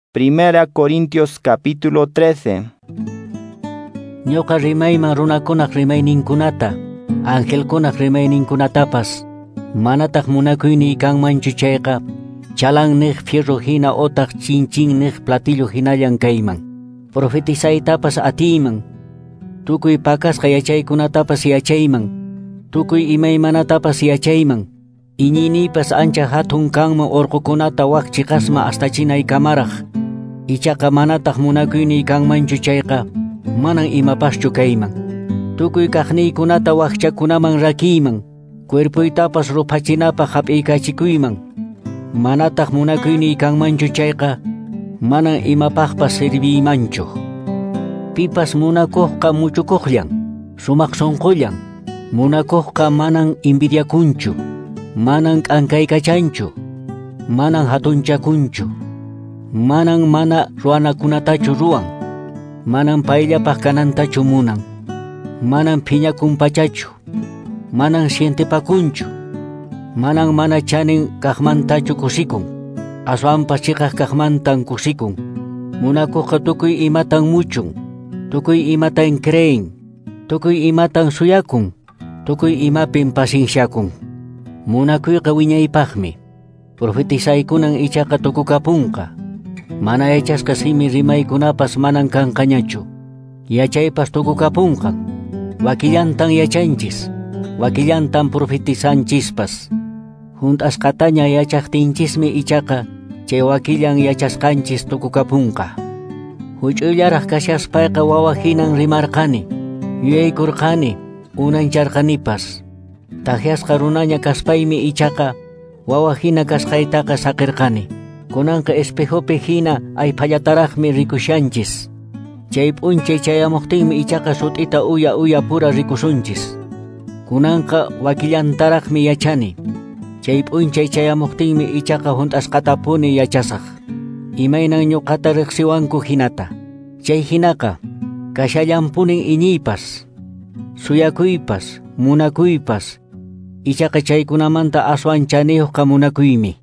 Primera Corintios capítulo 13. Ñuqa rimayman runakunaq rimayninkunata, angelkunaq rimayninkunatapas, manataq munakuyniy kanmanchu chayqa, chalan niq fierro hina otaq chinchin niq platillo hinallan kayman. Profetizaytapas atiyman, tukuy pakasqa yachaykunatapas yachayman, tukuy imaymanatapas yachayman, iñiniypas ancha hatun kanman urqukunata waq chiqasma hasta chinaykamaraq. Ichaqa manataq munakuyniy kanmanchu chayqa, manan imapaschu kayman. Tukuy kaqniykunata wakchakunaman rakiyman, cuerpuytapas rupachinapaq hap'iykachikuyman. Manataq munakuyniy kanmanchu chayqa, manan imapaqpas sirviymanchu. Pipas munakuqqa muchukuqllan, sumaq sunqullan, munakuqqa manan invidiakunchu, manan k'ankaykachanchu, manan hatunchakunchu, manan mana ruanakunatachu ruwan, manan payllapaq kanantachu munan, manan phiñakunpachachu, manan sientipakunchu, manan mana chanin kaqmantachu kusikun, aswanpas chiqaq kaqmantan kusikun. Munakuqqa tukuy imatan muchun, tukuy imatan creen, tukuy imatan suyakun, tukuy imapin pasiensyakun. Munakuyqa wiñaypaqmi, profetizaykunan ichaqa tukukapunqa. Mana yachasqa simi rimaykunapas manan kanqañachu, yachaypas tukukapunqa. Wakillantan yachanchis, wakillantan profetizanchispas. Hunt'asqataña yachaqtinchismi ichaqa, chay wakillan yachasqanchis tukukapunqa. Huch'ullaraq kashaspayqa wawa hinan rimarqani, yuyaykurqani, unancharqanipas. Tajiasqa runaña kaspaymi ichaqa, wawa hina kasqaytaqa saqirqani. Kunanqa espejopi hina aypallataraqmi rikushanchis. Chay p'unchay chayamuqtinmi ichaqa sut'ita uya pura rikusunchis. Kunanqa wakillantaraqmi yachani. Chay p'unchay chayamuqtinmi ichaqa hunt'asqatapuni yachasaq. Imaynan ñuqata riqsiwanku hinata. Chay hinaqa kashallanpunin iñiypas, suyakuypas, munakuypas. Ichaqa chaykunamanta aswan chaniyuqqa munakuymi.